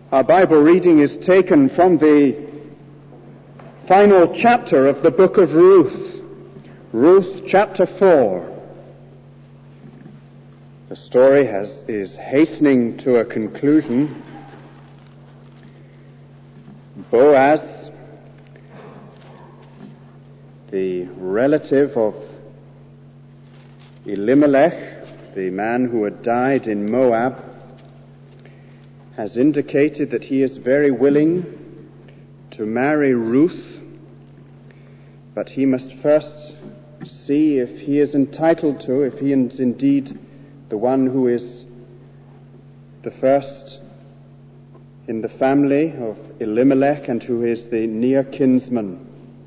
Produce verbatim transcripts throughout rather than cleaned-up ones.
Our Bible reading is taken from the final chapter of the book of Ruth, Ruth chapter four. The story has, is hastening to a conclusion. Boaz, the relative of Elimelech, the man who had died in Moab, has indicated that he is very willing to marry Ruth, but he must first see if he is entitled to, if he is indeed the one who is the first in the family of Elimelech and who is the near kinsman.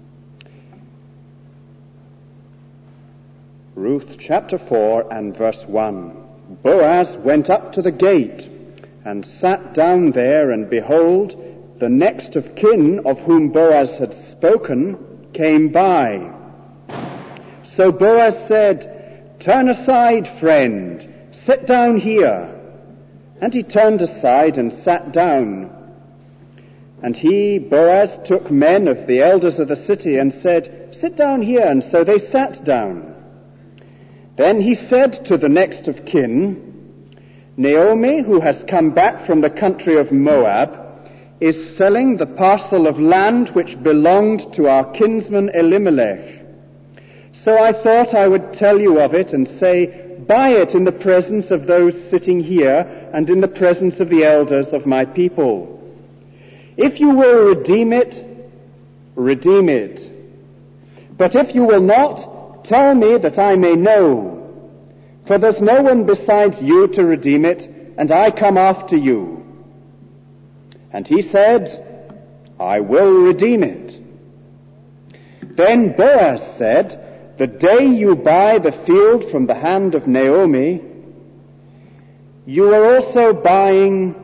Ruth chapter four and verse one. Boaz went up to the gate and sat down there, and behold, the next of kin of whom Boaz had spoken came by. So Boaz said, "Turn aside, friend, sit down here." And he turned aside and sat down. And he, Boaz, took men of the elders of the city and said, "Sit down here." And so they sat down. Then he said to the next of kin, "Naomi, who has come back from the country of Moab, is selling the parcel of land which belonged to our kinsman Elimelech. So I thought I would tell you of it and say, buy it in the presence of those sitting here and in the presence of the elders of my people. If you will redeem it, redeem it. But if you will not, tell me that I may know. For there's no one besides you to redeem it, and I come after you." And he said, "I will redeem it." Then Boaz said, "The day you buy the field from the hand of Naomi, you are also buying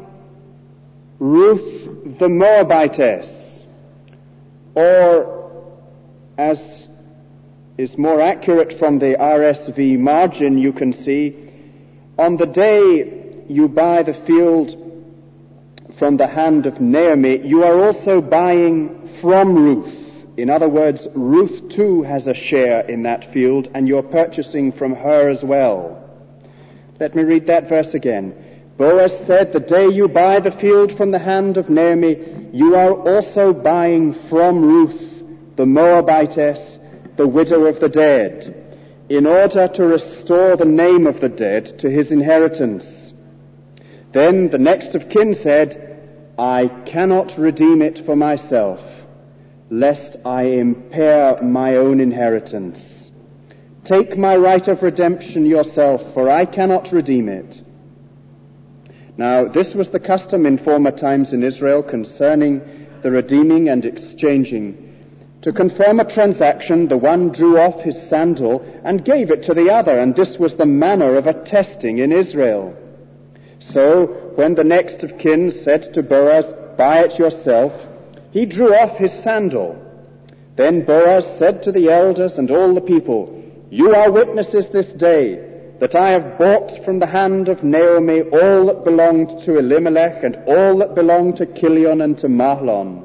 Ruth the Moabitess," or, as is more accurate from the R S V margin, you can see, "On the day you buy the field from the hand of Naomi, you are also buying from Ruth." In other words, Ruth too has a share in that field, and you're purchasing from her as well. Let me read that verse again. Boaz said, "The day you buy the field from the hand of Naomi, you are also buying from Ruth the Moabitess, the widow of the dead, in order to restore the name of the dead to his inheritance." Then the next of kin said, "I cannot redeem it for myself, lest I impair my own inheritance. Take my right of redemption yourself, for I cannot redeem it." Now, this was the custom in former times in Israel concerning the redeeming and exchanging. To confirm a transaction, the one drew off his sandal and gave it to the other, and this was the manner of attesting in Israel. So, when the next of kin said to Boaz, "Buy it yourself," he drew off his sandal. Then Boaz said to the elders and all the people, "You are witnesses this day that I have bought from the hand of Naomi all that belonged to Elimelech and all that belonged to Chilion and to Mahlon.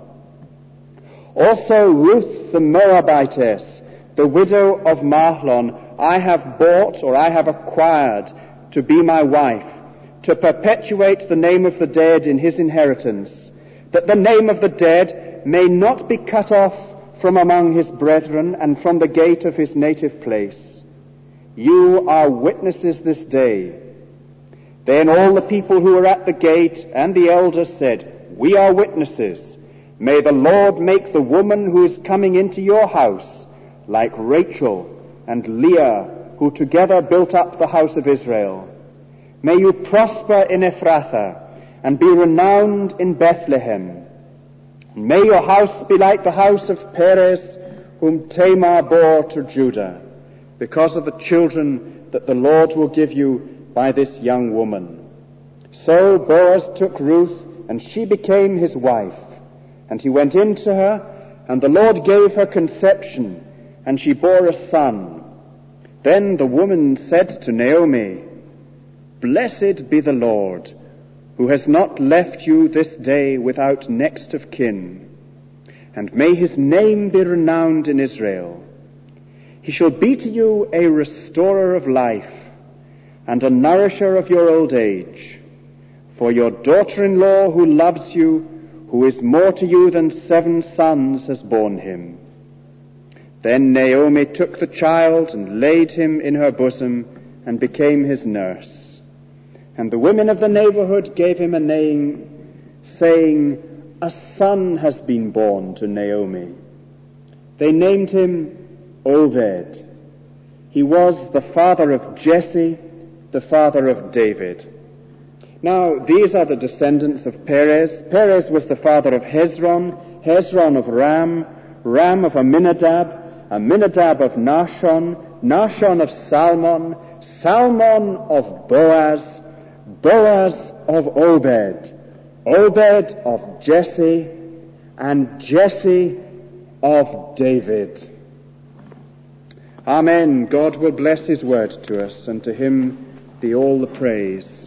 Also Ruth the Moabitess, the widow of Mahlon, I have bought, or I have acquired, to be my wife, to perpetuate the name of the dead in his inheritance, that the name of the dead may not be cut off from among his brethren and from the gate of his native place. You are witnesses this day." Then all the people who were at the gate and the elders said, "We are witnesses. May the Lord make the woman who is coming into your house like Rachel and Leah, who together built up the house of Israel. May you prosper in Ephrathah and be renowned in Bethlehem. May your house be like the house of Perez, whom Tamar bore to Judah, because of the children that the Lord will give you by this young woman." So Boaz took Ruth, and she became his wife. And he went in to her, and the Lord gave her conception, and she bore a son. Then the woman said to Naomi, "Blessed be the Lord, who has not left you this day without next of kin, and may his name be renowned in Israel. He shall be to you a restorer of life, and a nourisher of your old age. For your daughter-in-law who loves you, who is more to you than seven sons, has borne him. Then Naomi took the child and laid him in her bosom and became his nurse. And the women of the neighborhood gave him a name, saying, a son has been born to Naomi. They named him Obed. He was the father of Jesse, the father of David. Now, these are the descendants of Perez. Perez was the father of Hezron, Hezron of Ram, Ram of Amminadab, Amminadab of Nahshon, Nahshon of Salmon, Salmon of Boaz, Boaz of Obed, Obed of Jesse, and Jesse of David. Amen. God will bless his word to us, and to him be all the praise.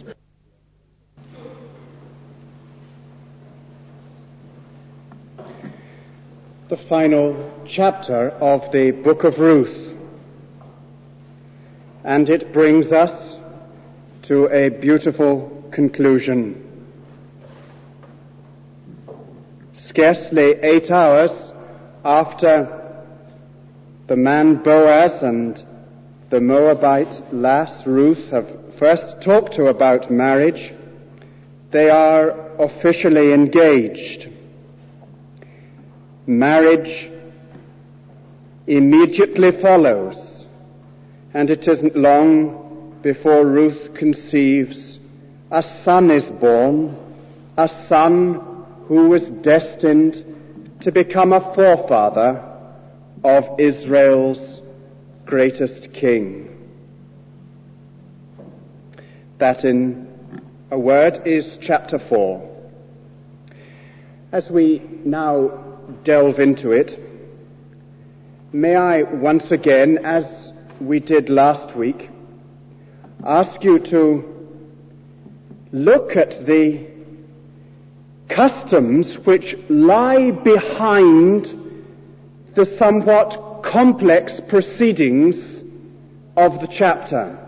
The final chapter of the book of Ruth. And it brings us to a beautiful conclusion. Scarcely eight hours after the man Boaz and the Moabite lass Ruth have first talked to about marriage, they are officially engaged. Marriage immediately follows, and it isn't long before Ruth conceives. A son is born, a son who was destined to become a forefather of Israel's greatest king. That, in a word, is chapter four. As we now delve into it, may I once again, as we did last week, ask you to look at the customs which lie behind the somewhat complex proceedings of the chapter.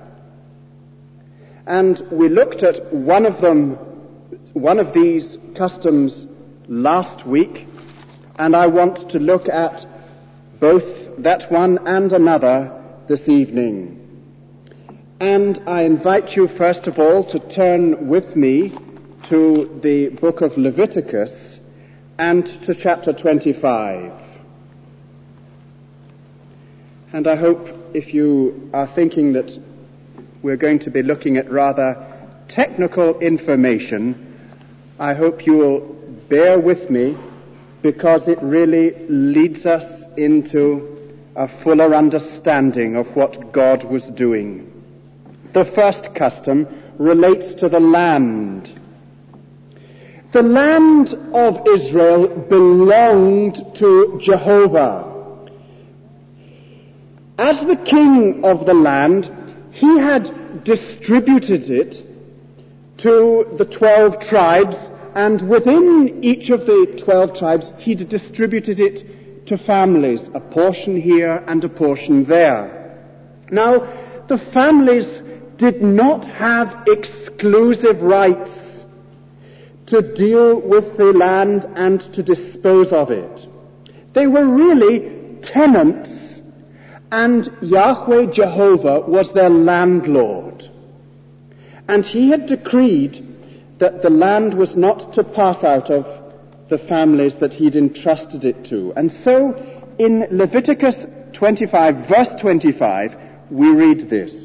And we looked at one of them, one of these customs last week, and I want to look at both that one and another this evening. And I invite you first of all to turn with me to the book of Leviticus and to chapter twenty-five. And I hope, if you are thinking that we're going to be looking at rather technical information, I hope you will bear with me, because it really leads us into a fuller understanding of what God was doing. The first custom relates to the land. The land of Israel belonged to Jehovah. As the king of the land, he had distributed it to the twelve tribes, and within each of the twelve tribes, he'd distributed it to families, a portion here and a portion there. Now, the families did not have exclusive rights to deal with the land and to dispose of it. They were really tenants, and Yahweh Jehovah was their landlord. And he had decreed that the land was not to pass out of the families that he'd entrusted it to. And so in Leviticus twenty-five, verse twenty-five, we read this.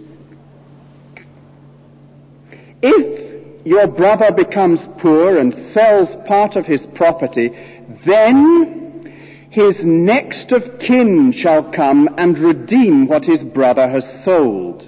If your brother becomes poor and sells part of his property, then his next of kin shall come and redeem what his brother has sold.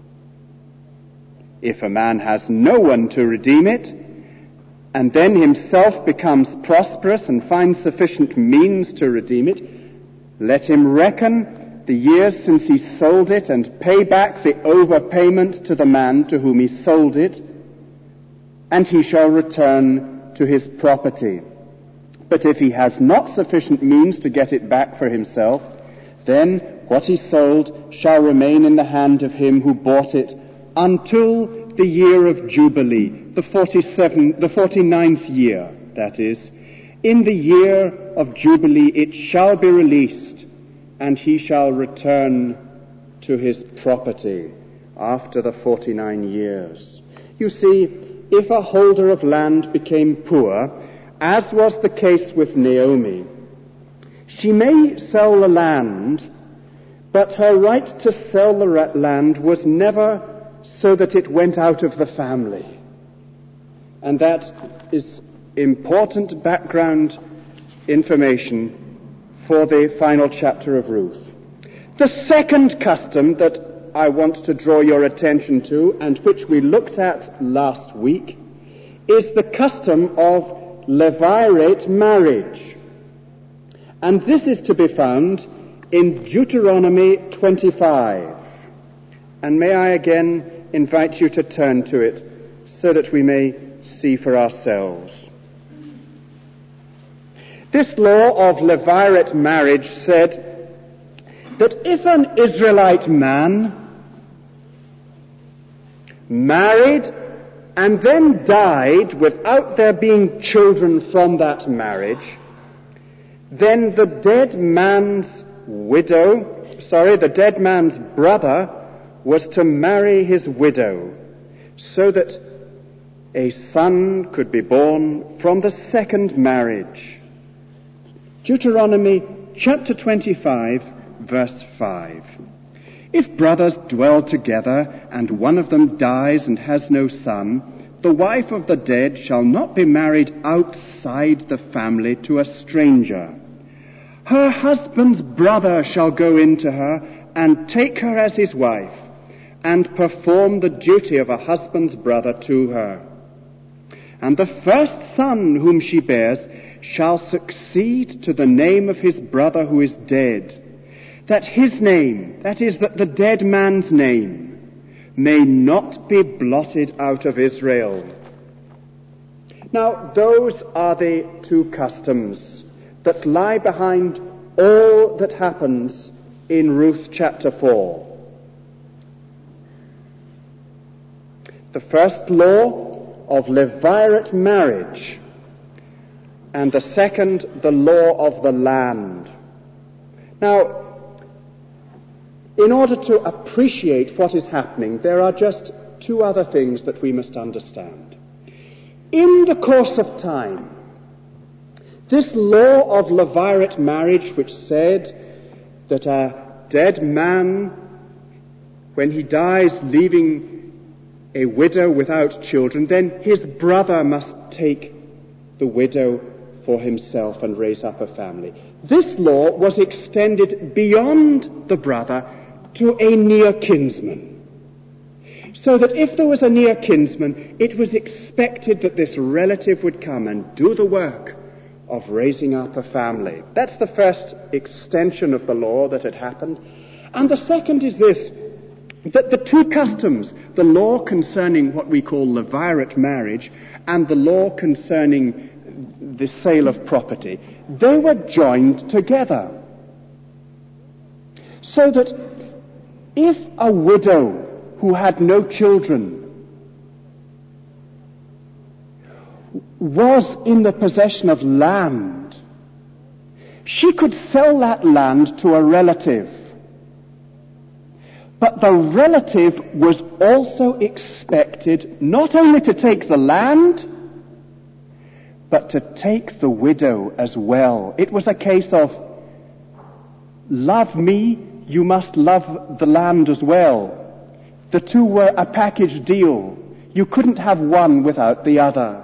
If a man has no one to redeem it, and then himself becomes prosperous and finds sufficient means to redeem it, let him reckon the years since he sold it and pay back the overpayment to the man to whom he sold it. and he shall return to his property. But if he has not sufficient means to get it back for himself, then what he sold shall remain in the hand of him who bought it until the year of Jubilee, the forty-seven, the forty-ninth year, that is. In the year of Jubilee it shall be released, and he shall return to his property after the forty-nine years. You see, if a holder of land became poor, as was the case with Naomi, she may sell the land, but her right to sell the land was never so that it went out of the family. And that is important background information for the final chapter of Ruth. The second custom that I want to draw your attention to, and which we looked at last week, is the custom of levirate marriage. And this is to be found in Deuteronomy twenty-five. And may I again invite you to turn to it so that we may see for ourselves. This law of levirate marriage said that if an Israelite man married and then died without there being children from that marriage, then the dead man's widow, sorry, the dead man's brother was to marry his widow so that a son could be born from the second marriage. Deuteronomy chapter twenty-five, verse five. If brothers dwell together, and one of them dies and has no son, the wife of the dead shall not be married outside the family to a stranger. Her husband's brother shall go in to her and take her as his wife, and perform the duty of a husband's brother to her. And the first son whom she bears shall succeed to the name of his brother who is dead, that his name, that is, that the dead man's name, may not be blotted out of Israel. Now, those are the two customs that lie behind all that happens in Ruth chapter four. The first law of levirate marriage, and the second, the law of the land. Now, in order to appreciate what is happening, there are just two other things that we must understand. In the course of time, this law of levirate marriage, which said that a dead man, when he dies leaving a widow without children, then his brother must take the widow for himself and raise up a family. This law was extended beyond the brother to a near kinsman. So that if there was a near kinsman, it was expected that this relative would come and do the work of raising up a family. That's the first extension of the law that had happened. And the second is this, that the two customs, the law concerning what we call levirate marriage and the law concerning the sale of property, they were joined together. So that if a widow who had no children was in the possession of land, she could sell that land to a relative. But the relative was also expected not only to take the land, but to take the widow as well. It was a case of, love me, you must love the land as well. The two were a package deal. You couldn't have one without the other.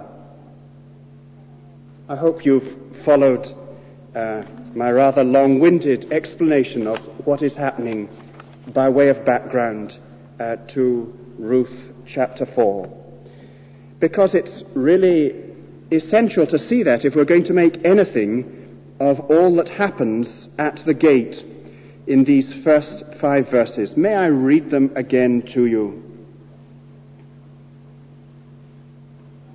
I hope you've followed uh, my rather long-winded explanation of what is happening by way of background uh, to Ruth chapter four. Because it's really essential to see that if we're going to make anything of all that happens at the gate in these first five verses. May I read them again to you?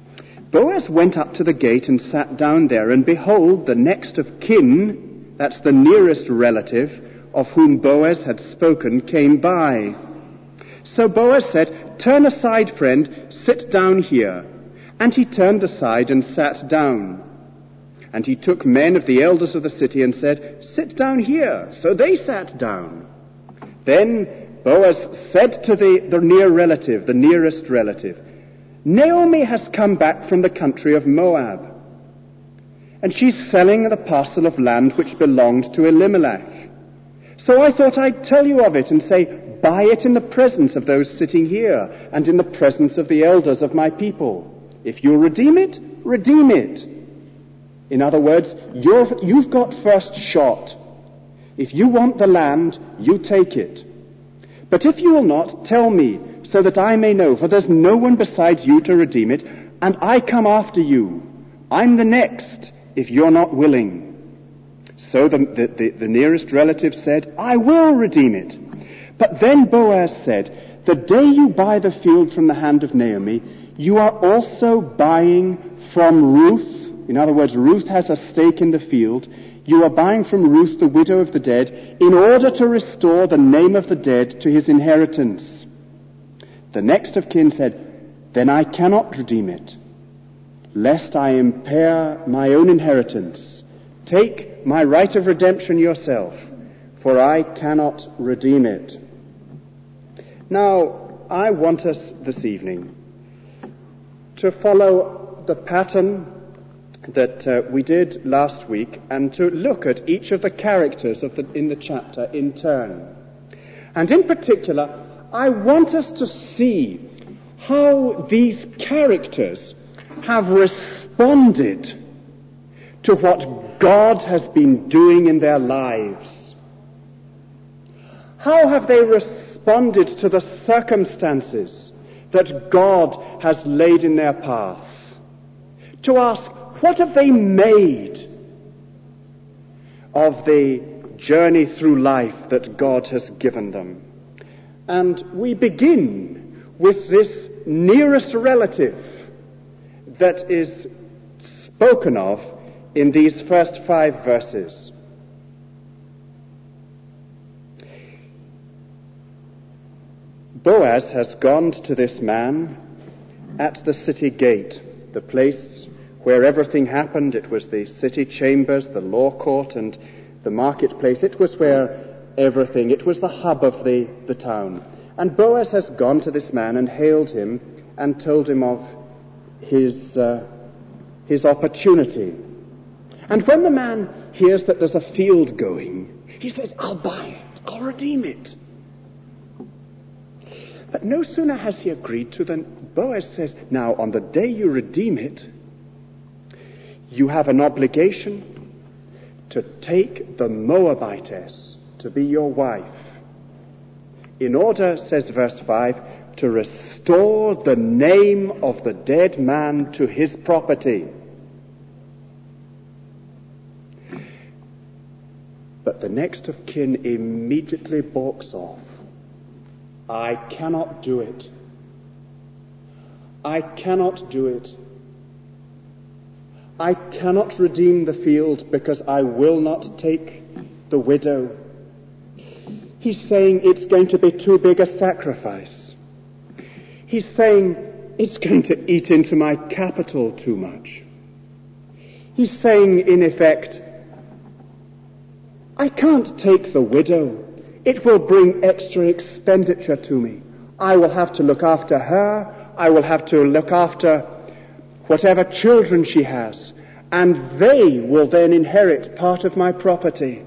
Boaz went up to the gate and sat down there, and behold, the next of kin, that's the nearest relative of whom Boaz had spoken, came by. So Boaz said, "Turn aside, friend, sit down here." And he turned aside and sat down. And he took men of the elders of the city and said, "Sit down here." So they sat down. Then Boaz said to the, the near relative, the nearest relative, "Naomi has come back from the country of Moab, and she's selling the parcel of land which belonged to Elimelech. So I thought I'd tell you of it and say, buy it in the presence of those sitting here and in the presence of the elders of my people. If you'll redeem it, redeem it." In other words, you're, you've got first shot. If you want the land, you take it. But if you will not, tell me, so that I may know, for there's no one besides you to redeem it, and I come after you. I'm the next, if you're not willing. So the, the, the, the nearest relative said, "I will redeem it." But then Boaz said, "The day you buy the field from the hand of Naomi, you are also buying from Ruth." In other words, Ruth has a stake in the field. "You are buying from Ruth, the widow of the dead, in order to restore the name of the dead to his inheritance." The next of kin said, "Then I cannot redeem it, lest I impair my own inheritance. Take my right of redemption yourself, for I cannot redeem it." Now, I want us this evening to follow the pattern that uh, we did last week and to look at each of the characters of the, in the chapter in turn. And in particular, I want us to see how these characters have responded to what God has been doing in their lives. How have they responded to the circumstances that God has laid in their path? To ask, what have they made of the journey through life that God has given them? And we begin with this nearest relative that is spoken of in these first five verses. Boaz has gone to this man at the city gate, the place where everything happened. It was the city chambers, the law court, and the marketplace. It was where everything, it was the hub of the, the town. And Boaz has gone to this man and hailed him and told him of his, uh, his opportunity. And when the man hears that there's a field going, he says, "I'll buy it, I'll redeem it." But no sooner has he agreed to than Boaz says, "Now, on the day you redeem it, you have an obligation to take the Moabitess to be your wife, in order," says verse five, "to restore the name of the dead man to his property." But the next of kin immediately balks off. "I cannot do it. I cannot do it. I cannot redeem the field because I will not take the widow." He's saying it's going to be too big a sacrifice. He's saying it's going to eat into my capital too much. He's saying, in effect, I can't take the widow. It will bring extra expenditure to me. I will have to look after her. I will have to look after whatever children she has, and they will then inherit part of my property.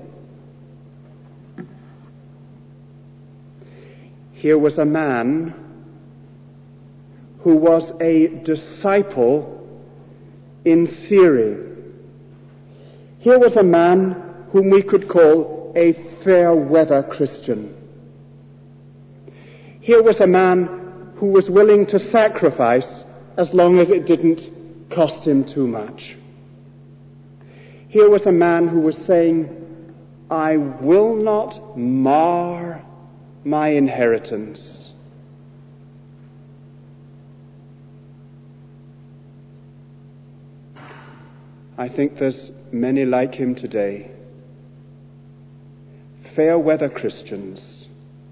Here was a man who was a disciple in theory. Here was a man whom we could call a fair-weather Christian. Here was a man who was willing to sacrifice as long as it didn't cost him too much. Here was a man who was saying, "I will not mar my inheritance." I think there's many like him today. Fair weather Christians.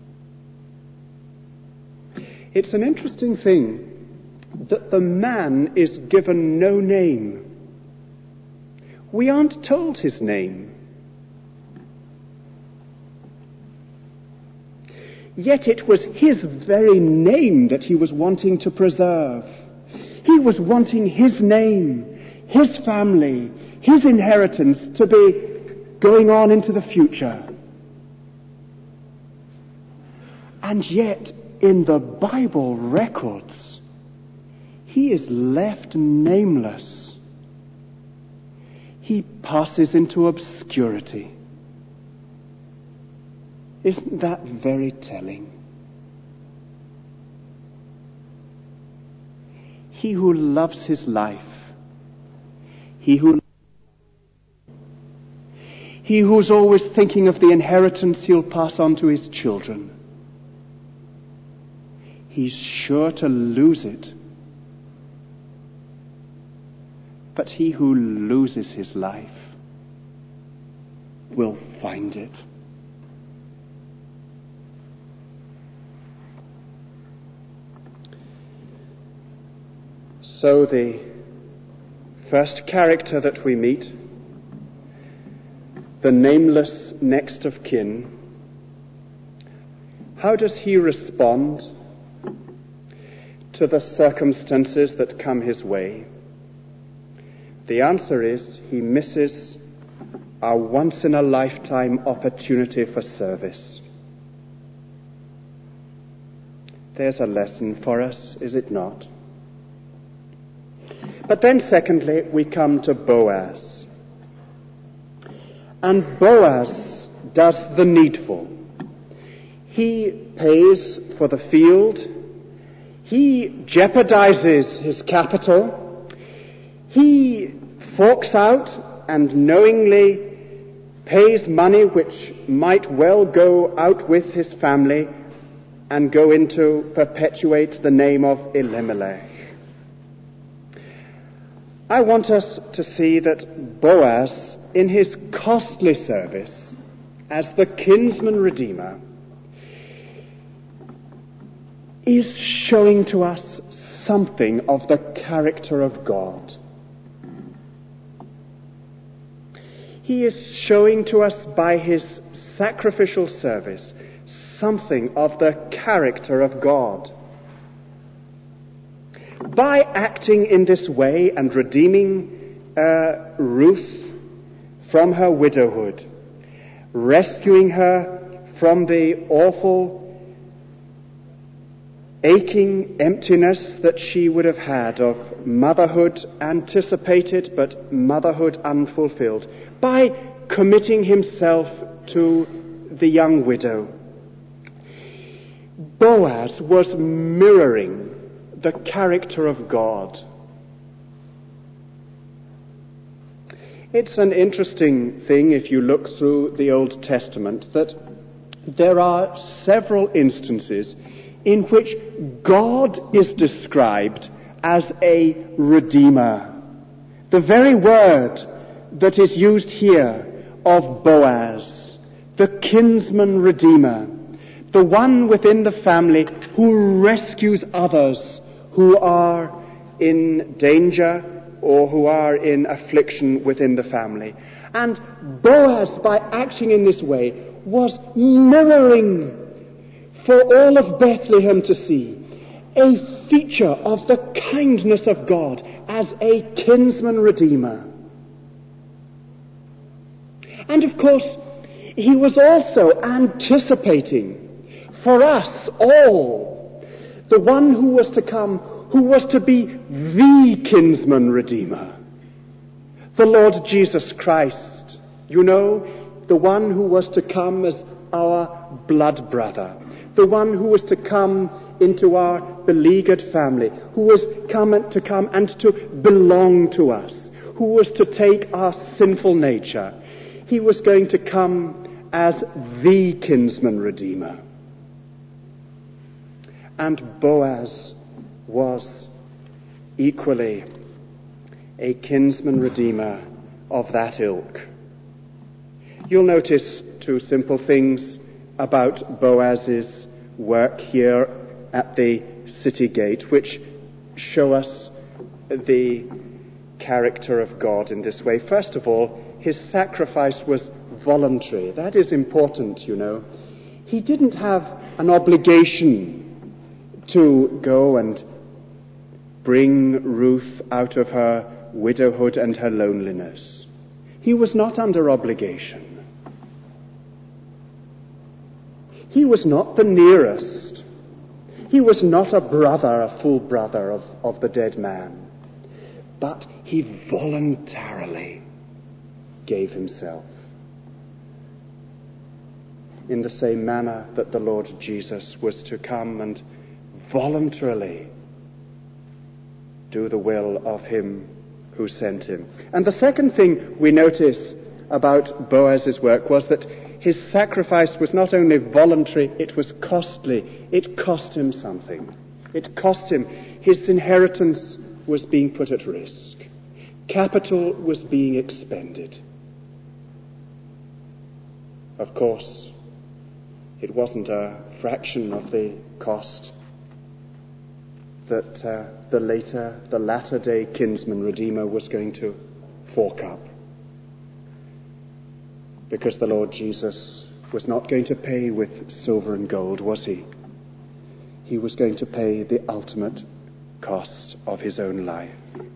It's an interesting thing that the man is given no name. We aren't told his name. Yet it was his very name that he was wanting to preserve. He was wanting his name, his family, his inheritance to be going on into the future. And yet, in the Bible records, he is left nameless. He passes into obscurity. Isn't that very telling? He who loves his life, he who he who's always thinking of the inheritance he'll pass on to his children, he's sure to lose it. But he who loses his life will find it. So the first character that we meet, the nameless next of kin, how does he respond to the circumstances that come his way? The answer is he misses a once-in-a-lifetime opportunity for service. There's a lesson for us, is it not? But then secondly, we come to Boaz. And Boaz does the needful. He pays for the field. He jeopardizes his capital. He forks out and knowingly pays money which might well go out with his family and go into perpetuate the name of Elimelech. I want us to see that Boaz, in his costly service as the kinsman redeemer, is showing to us something of the character of God. He is showing to us by his sacrificial service something of the character of God. By acting in this way and redeeming uh, Ruth from her widowhood, rescuing her from the awful, aching emptiness that she would have had of motherhood anticipated but motherhood unfulfilled, by committing himself to the young widow, Boaz was mirroring the character of God. It's an interesting thing if you look through the Old Testament that there are several instances in which God is described as a redeemer. The very word that is used here of Boaz, the kinsman redeemer, the one within the family who rescues others who are in danger or who are in affliction within the family. And Boaz, by acting in this way, was mirroring for all of Bethlehem to see a feature of the kindness of God as a kinsman redeemer. And of course, he was also anticipating for us all the one who was to come, who was to be the kinsman redeemer, the Lord Jesus Christ. You know, the one who was to come as our blood brother, the one who was to come into our beleaguered family, who was come to come and to belong to us, who was to take our sinful nature. He was going to come as the kinsman redeemer. And Boaz was equally a kinsman redeemer of that ilk. You'll notice two simple things about Boaz's work here at the city gate, which show us the character of God in this way. First of all, his sacrifice was voluntary. That is important, you know. He didn't have an obligation to go and bring Ruth out of her widowhood and her loneliness. He was not under obligation. He was not the nearest. He was not a brother, a full brother of, of the dead man. But he voluntarily gave himself. In the same manner that the Lord Jesus was to come and voluntarily do the will of him who sent him. And the second thing we notice about Boaz's work was that his sacrifice was not only voluntary, it was costly. It cost him something. It cost him. His inheritance was being put at risk. Capital was being expended. Of course, it wasn't a fraction of the cost that uh, the later, the latter day kinsman redeemer was going to fork up. Because the Lord Jesus was not going to pay with silver and gold, was he? He was going to pay the ultimate cost of his own life.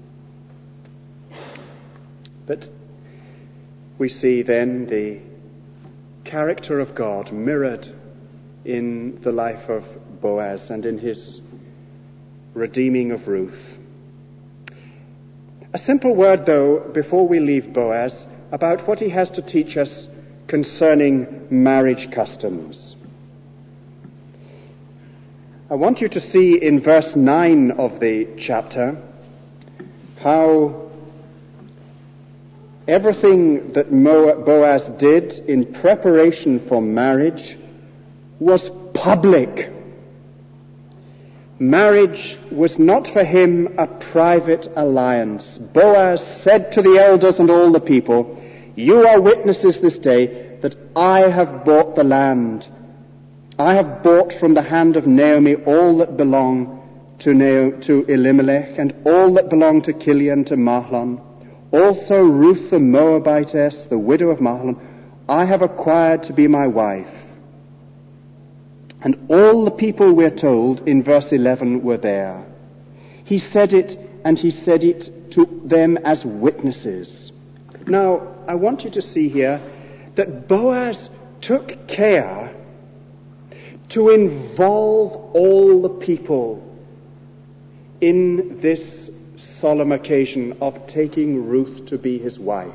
But we see then the character of God mirrored in the life of Boaz and in his redeeming of Ruth. A simple word, though, before we leave Boaz, about what he has to teach us concerning marriage customs. I want you to see in verse nine of the chapter how everything that Boaz did in preparation for marriage was public. Marriage was not for him a private alliance. Boaz said to the elders and all the people, "You are witnesses this day that I have bought the land. I have bought from the hand of Naomi all that belong to, Na- to Elimelech, and all that belong to Kilion, to Mahlon. Also Ruth the Moabitess, the widow of Mahlon, I have acquired to be my wife." And all the people, we're told in verse eleven, were there. He said it, and he said it to them as witnesses. Now, I want you to see here that Boaz took care to involve all the people in this solemn occasion of taking Ruth to be his wife.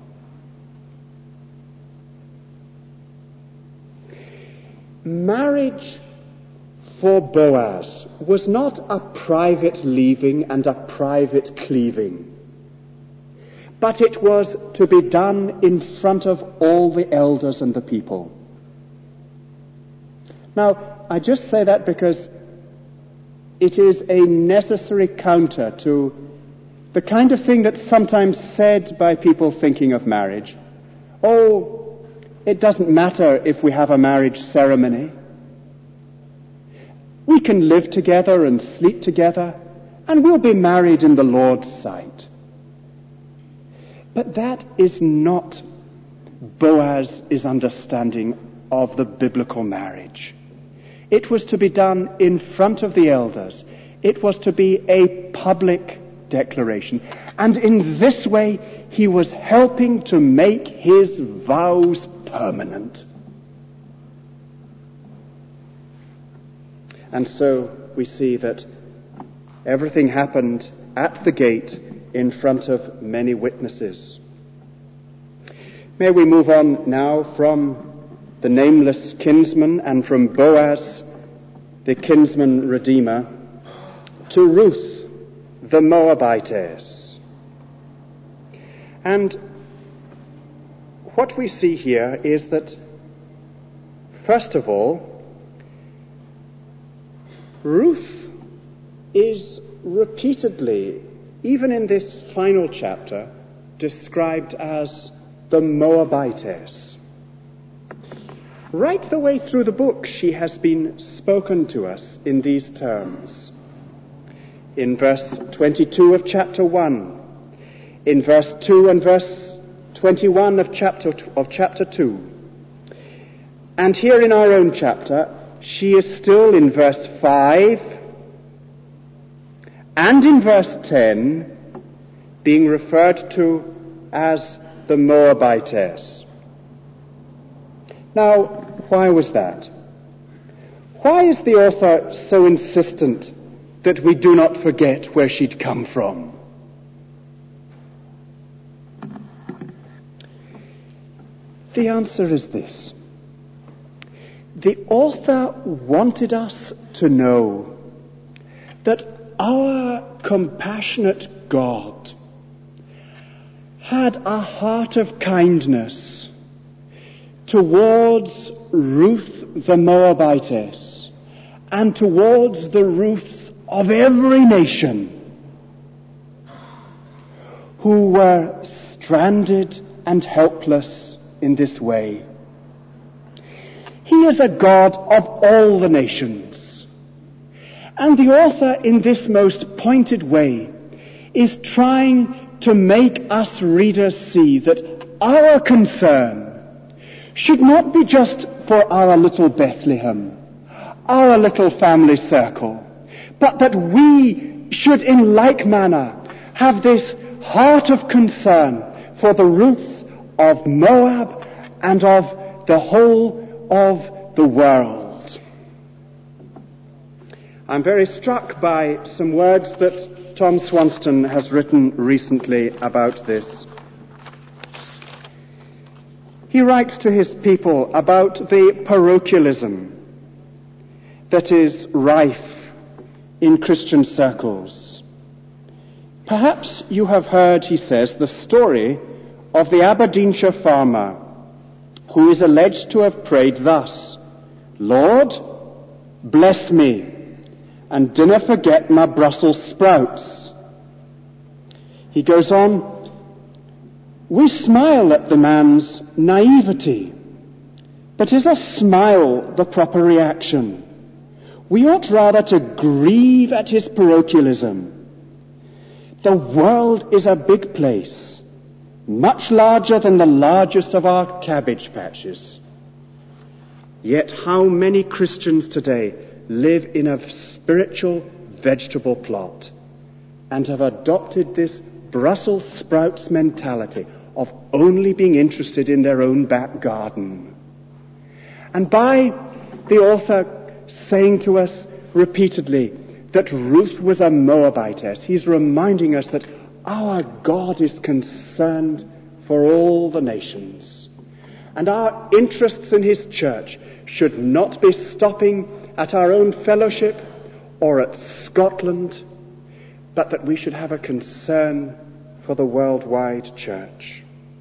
Marriage for Boaz was not a private leaving and a private cleaving, but it was to be done in front of all the elders and the people. Now, I just say that because it is a necessary counter to the kind of thing that's sometimes said by people thinking of marriage. Oh, it doesn't matter if we have a marriage ceremony. We can live together and sleep together, and we'll be married in the Lord's sight. But that is not Boaz's understanding of the biblical marriage. It was to be done in front of the elders. It was to be a public declaration. And in this way, he was helping to make his vows permanent. And so we see that everything happened at the gate in front of many witnesses. May we move on now from the nameless kinsman and from Boaz, the kinsman redeemer, to Ruth, the Moabitess. And what we see here is that, first of all, Ruth is repeatedly, even in this final chapter, described as the Moabitess. Right the way through the book, she has been spoken to us in these terms. In verse twenty-two of chapter one, in verse two and verse twenty-one of chapter of chapter two, and here in our own chapter, she is still in verse five and in verse ten being referred to as the Moabitess. Now, why was that? Why is the author so insistent that we do not forget where she'd come from? The answer is this. The author wanted us to know that our compassionate God had a heart of kindness towards Ruth the Moabitess and towards the Ruths of every nation who were stranded and helpless in this way. He is a God of all the nations. And the author, in this most pointed way, is trying to make us readers see that our concern should not be just for our little Bethlehem, our little family circle, but that we should in like manner have this heart of concern for the Ruths of Moab and of the whole of the world. I'm very struck by some words that Tom Swanston has written recently about this. He writes to his people about the parochialism that is rife in Christian circles. Perhaps you have heard, he says, the story of the Aberdeenshire farmer who is alleged to have prayed thus: "Lord, bless me, and dinna forget my Brussels sprouts." He goes on, "We smile at the man's naivety, but is a smile the proper reaction? We ought rather to grieve at his parochialism. The world is a big place, much larger than the largest of our cabbage patches. Yet how many Christians today live in a spiritual vegetable plot and have adopted this Brussels sprouts mentality of only being interested in their own back garden." And by the author saying to us repeatedly that Ruth was a Moabitess, he's reminding us that our God is concerned for all the nations. And our interests in his church should not be stopping at our own fellowship or at Scotland, but that we should have a concern for the worldwide church.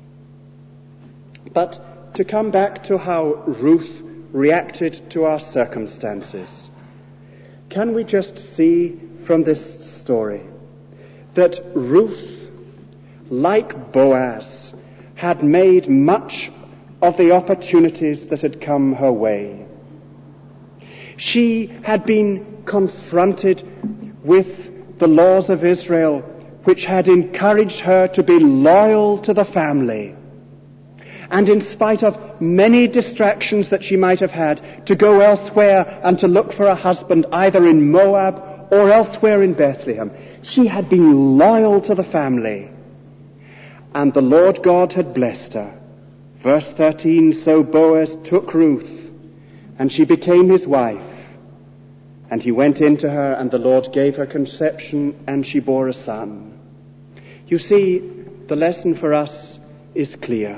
But to come back to how Ruth reacted to our circumstances, can we just see from this story that Ruth, like Boaz, had made much of the opportunities that had come her way. She had been confronted with the laws of Israel, which had encouraged her to be loyal to the family. And in spite of many distractions that she might have had, to go elsewhere and to look for a husband either in Moab or elsewhere in Bethlehem, she had been loyal to the family. And the Lord God had blessed her. Verse thirteen, "So Boaz took Ruth, and she became his wife. And he went into her, and the Lord gave her conception, and she bore a son." You see, the lesson for us is clear.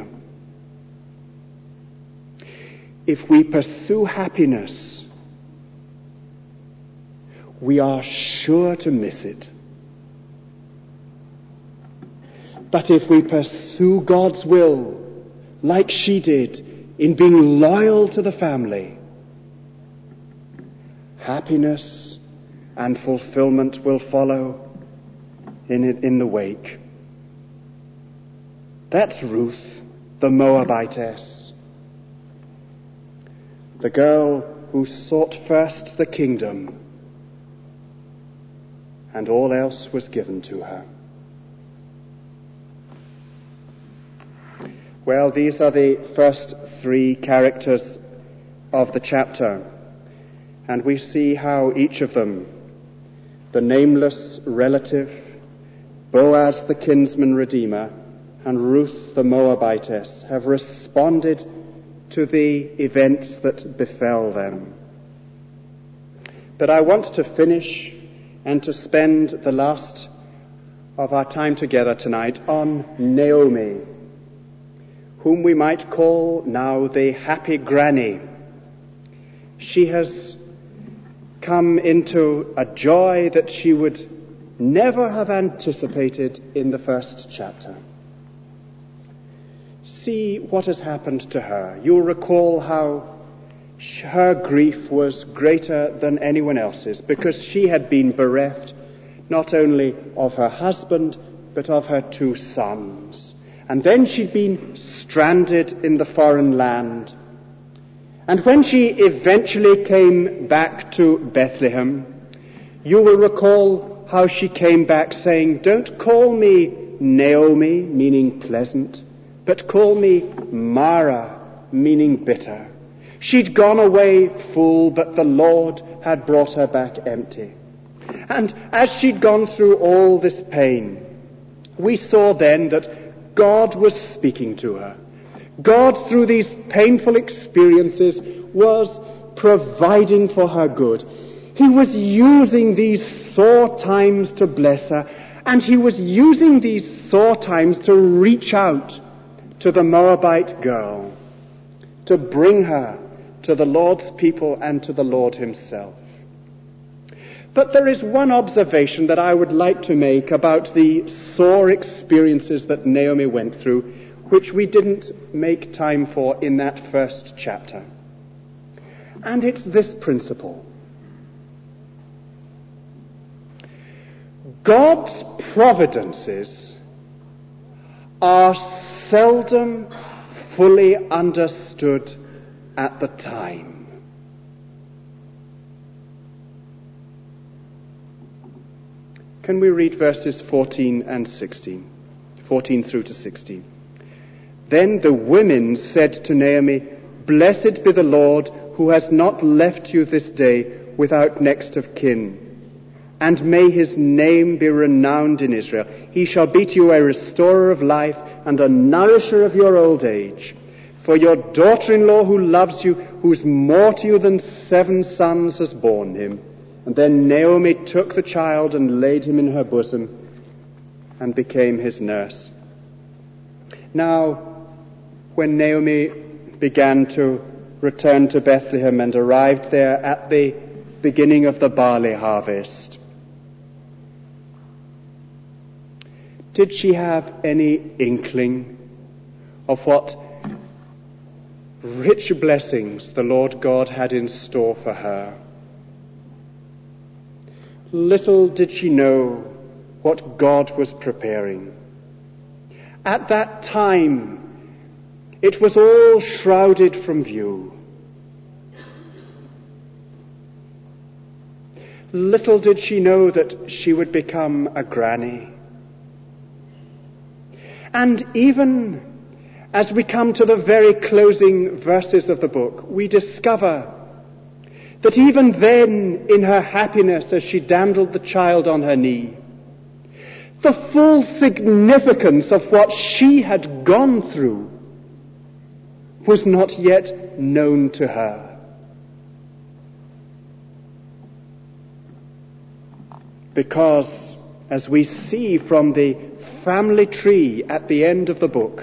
If we pursue happiness, we are sure to miss it. But if we pursue God's will, like she did, in being loyal to the family, happiness and fulfillment will follow in it, in the wake. That's Ruth, the Moabitess, the girl who sought first the kingdom, and all else was given to her. Well, these are the first three characters of the chapter, and we see how each of them, the nameless relative, Boaz the kinsman redeemer, and Ruth the Moabitess, have responded to the events that befell them. But I want to finish and to spend the last of our time together tonight on Naomi, whom we might call now the happy granny. She has come into a joy that she would never have anticipated in the first chapter. See what has happened to her. You'll recall how her grief was greater than anyone else's, because she had been bereft not only of her husband, but of her two sons. And then she'd been stranded in the foreign land. And when she eventually came back to Bethlehem, you will recall how she came back saying, "Don't call me Naomi," meaning pleasant, "but call me Mara," meaning bitter. She'd gone away full, but the Lord had brought her back empty. And as she'd gone through all this pain, we saw then that God was speaking to her. God, through these painful experiences, was providing for her good. He was using these sore times to bless her, and he was using these sore times to reach out to the Moabite girl, to bring her to the Lord's people and to the Lord himself. But there is one observation that I would like to make about the sore experiences that Naomi went through, which we didn't make time for in that first chapter. And it's this principle. God's providences are seldom fully understood at the time. Can we read verses fourteen and sixteen? fourteen through to sixteen. Then the women said to Naomi, "Blessed be the Lord, who has not left you this day without next of kin. And may his name be renowned in Israel. He shall be to you a restorer of life and a nourisher of your old age. For your daughter-in-law who loves you, who is more to you than seven sons, has borne him." And then Naomi took the child and laid him in her bosom and became his nurse. Now, when Naomi began to return to Bethlehem and arrived there at the beginning of the barley harvest, did she have any inkling of what rich blessings the Lord God had in store for her? Little did she know what God was preparing. At that time, it was all shrouded from view. Little did she know that she would become a granny. And even as we come to the very closing verses of the book, we discover that even then, in her happiness as she dandled the child on her knee, the full significance of what she had gone through was not yet known to her. Because, as we see from the family tree at the end of the book,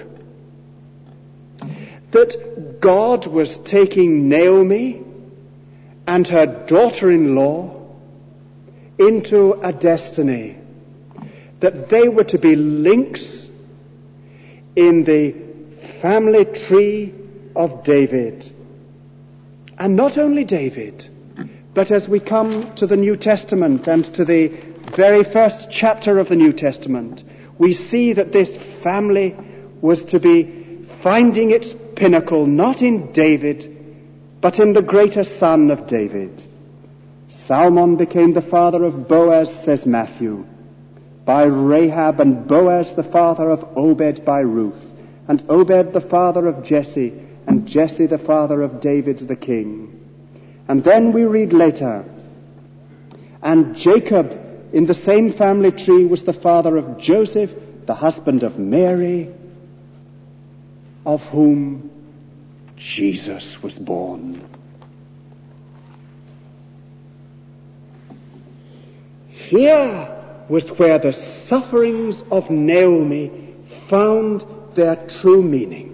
that God was taking Naomi and her daughter-in-law into a destiny, that they were to be links in the family tree of David. And not only David, but as we come to the New Testament and to the very first chapter of the New Testament, we see that this family was to be finding its pinnacle not in David, but in the greater son of David. Salmon became the father of Boaz, says Matthew, by Rahab, and Boaz the father of Obed by Ruth, and Obed the father of Jesse, and Jesse the father of David the king. And then we read later, and Jacob in the same family tree was the father of Joseph, the husband of Mary, of whom Jesus was born. Here was where the sufferings of Naomi found their true meaning.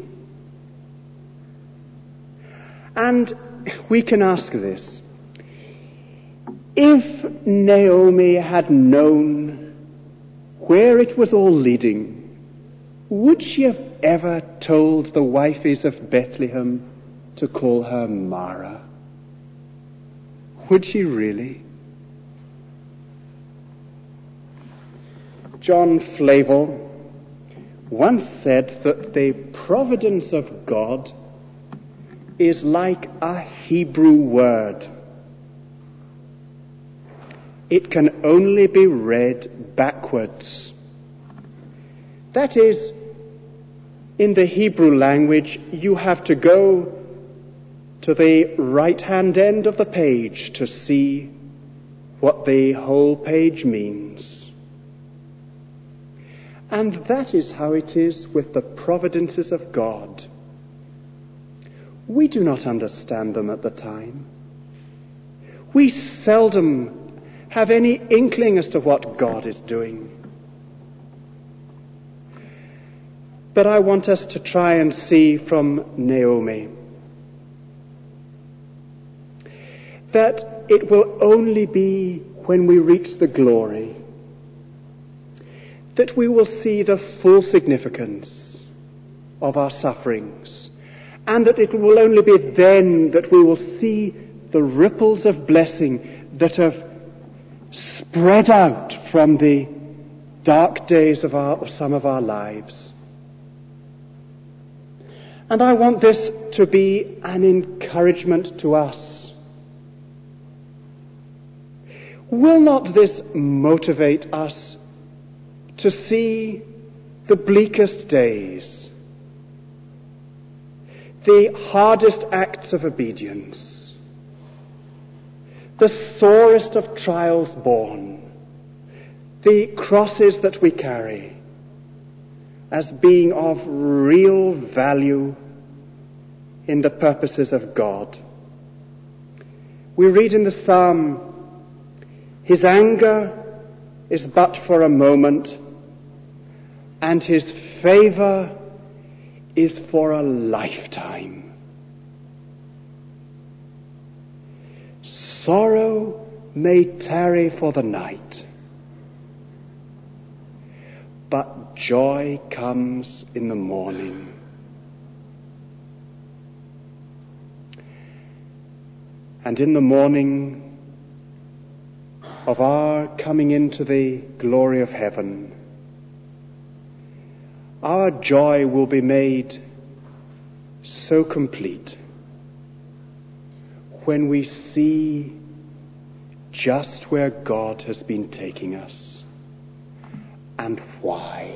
And we can ask this. If Naomi had known where it was all leading, would she have ever told the wifeys of Bethlehem to call her Mara? Would she really? John Flavel once said that the providence of God is like a Hebrew word. It can only be read backwards. That is, in the Hebrew language, you have to go to the right-hand end of the page to see what the whole page means. And that is how it is with the providences of God. We do not understand them at the time. We seldom have any inkling as to what God is doing. But I want us to try and see from Naomi that it will only be when we reach the glory that we will see the full significance of our sufferings, and that it will only be then that we will see the ripples of blessing that have spread out from the dark days of, our, of some of our lives. And I want this to be an encouragement to us. Will not this motivate us to see the bleakest days, the hardest acts of obedience, the sorest of trials borne, the crosses that we carry, as being of real value in the purposes of God? We read in the Psalm, his anger is but for a moment, and his favor is for a lifetime. Sorrow may tarry for the night, but joy comes in the morning. And in the morning of our coming into the glory of heaven, our joy will be made so complete when we see just where God has been taking us and why.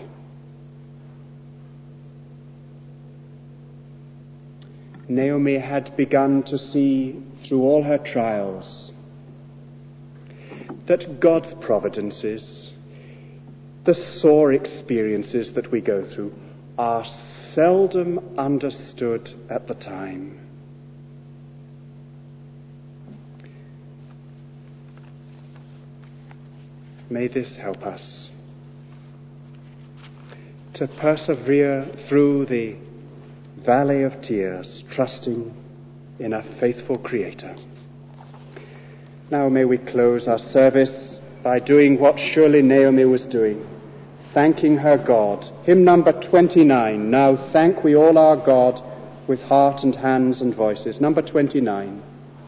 Naomi had begun to see through all her trials that God's providences, the sore experiences that we go through, are seldom understood at the time. May this help us to persevere through the valley of tears, trusting in a faithful Creator. Now may we close our service by doing what surely Naomi was doing, thanking her God. Hymn number twenty-nine, Now Thank We All Our God with Heart and Hands and Voices. Number twenty-nine.